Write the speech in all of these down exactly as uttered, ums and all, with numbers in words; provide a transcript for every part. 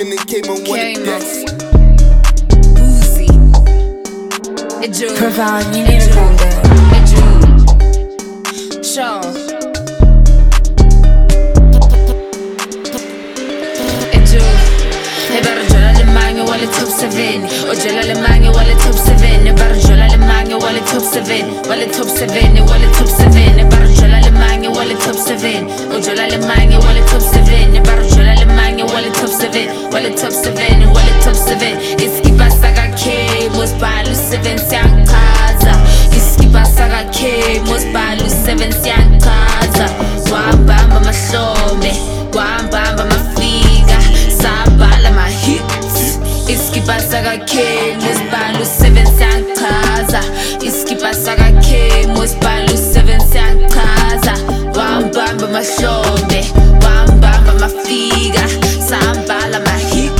spinning, came on one of the decks. Boozy. Provide you need a wonder. Shaw. Wale top seven, Ojala le mange wale top seven, Barjola le mange wale top seven, wale top seven, wale top seven, Barjola le mange wale top seven, Ojala le mange wale top seven, Barjola le mange wale top seven, wale top seven, wale top seven. Iskipa saga K, mos balu seven siang kaza. Iskipa saga K, mos balu seven siang kaza. Wamba mama shome, wamba mama figa, sabala ma hit. Iskipa saga K, mos balu seven siang kaza. Iskipa saga K, mos balu seven siang kaza. Wamba mama shome, wamba mama figa, sabala ma hit.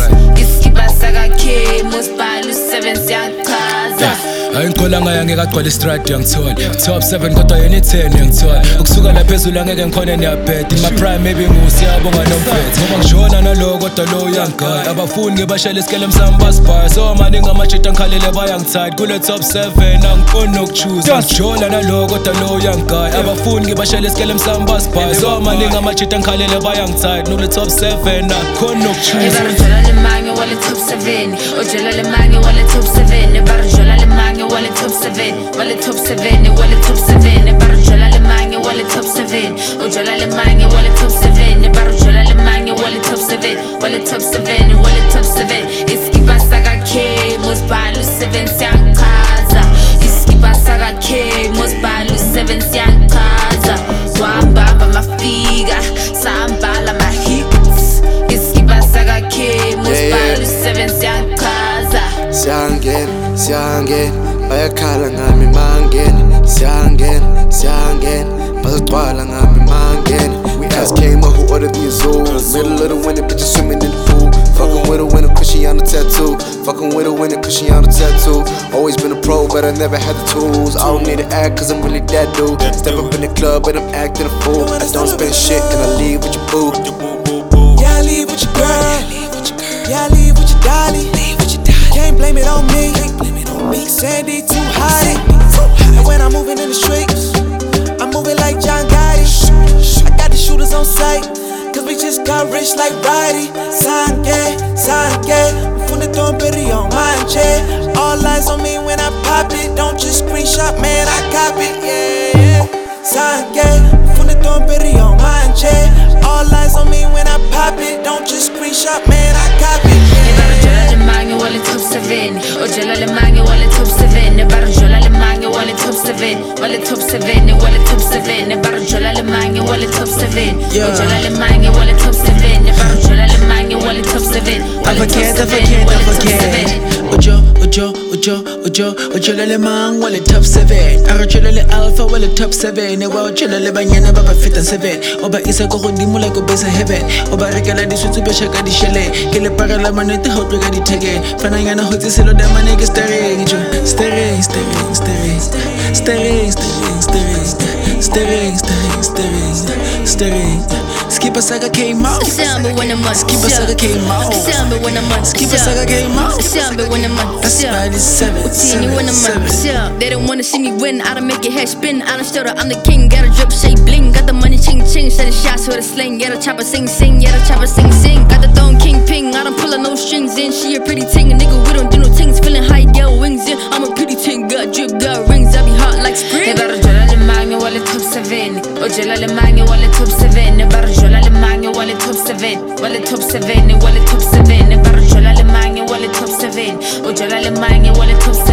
Iskipa saga K, mos balu seven siang kaza. Ayingikholanga ngeke agcwala istride yangithola top seven kodwa yena ten yangithola ukusuka la phezulu angeke ngikhona niyabheda my prime maybe ngusiyabonga nomfethu ngoba ngishona nalo kodwa lo uyangigaya abafuni ngibashela isikele msami basibhaya so maningi amajita ngikhalele bayangithatha kule top seven angikhona ukuchoose ngijona nalo kodwa lo uyangigaya abafuni ngibashela isikele msami basibhaya so maningi amajita ngikhalele bayangithatha kule top seven angikhona ukuchoose Barjola le mange wale top seven, Ojala le mange wale top seven, Barjola le mange wale top seven, wale top seven, wale top seven, Barjola le mange wale top seven, Ojala le mange wale top seven, Barjola le mange wale top seven, wale top seven, wale top seven. Iskipa saga K, mos balu seven siang kaza. Iskipa saga K, mos balu seven siang kaza. Wamba mama figa, sambala ma hits. Iskipa saga K, mos balu seven siang kaza. Siyangena, siyangena, bayakhala ngami mangena. Siyangena, siyangena, bazagcwala ngami mangena. We asked Kama who ordered the Azul. Middle of the winter, bitches swimming in the pool. Fucking with her when a cushy on the tattoo. Fucking with her when a cushy on the tattoo. Always been a pro, but I never had the tools. I don't need to act, cause I'm really that dude. Step up in the club, and I'm acting a fool. I don't spend shit, and I leave with your boo. Yeah, I leave with your girl. Yeah, I leave with your dolly. Can't blame it on me. Sandy too hot. And when I'm moving in the streets, I'm moving like John Gotti. I got the shooters on sight, cause we just got rich like Roddy. Sangue, sangue, funny don't pity on my chair. All eyes on me when I pop it. Don't just screenshot, man, I cop it, yeah. Sangue, funny don't pity on my chair. All eyes on me when I pop it. Don't just screenshot, man, I cop it, yeah. Barjola le mange wale top seven, Ojala le mange wale top seven, Barjola le mange wale top seven, wale top seven, wale top seven, Barjola le mange wale top seven, Ojala le mange wale top seven, Barjola le mange wale top seven, wale top seven, wale top seven. Ojo, Ojo, Ojo, Ojo, Ojala le mang wale top seven, Arjola le alpha wale top seven, Ewa Ojala le banyana baba fit and seven, Oba isa ko godimo like obesa heaven, Oba regala di sutu besha ka di shele, ke le parala manete hot ga di tege, fananyana hoti selo da maneke staring, staring, staring, staring, staring, staring, staring, staring, staring, staring, staring. Skip a saga came out. Samba when I'm on. Skip a saga came out. Samba when I'm on. Skip a saga came out. Samba when I'm on. That's right, it's seven, seven, seven. They don't wanna see me win. I don't make your head spin. I don't stutter. I'm the king. Got a drip, shake, bling. Got the money, ching, ching. Set the shots with a sling. Yeah, the chopper, sing, sing. Yeah, the chopper, sing, sing. Got the throne, king, ping. I don't pull no strings in. She a pretty ting. A nigga, we don't do no things. Feeling high, girl, wings in. I'm a pretty ting. Got drip, got rings. I be hot like spring. Barjola le mange wale top seven. Ojala le mange wale top seven. Barjola le mange wale top seven. Wale top seven. Wale top seven. Barjola le mange wale top seven. Ojala le mange wale top seven.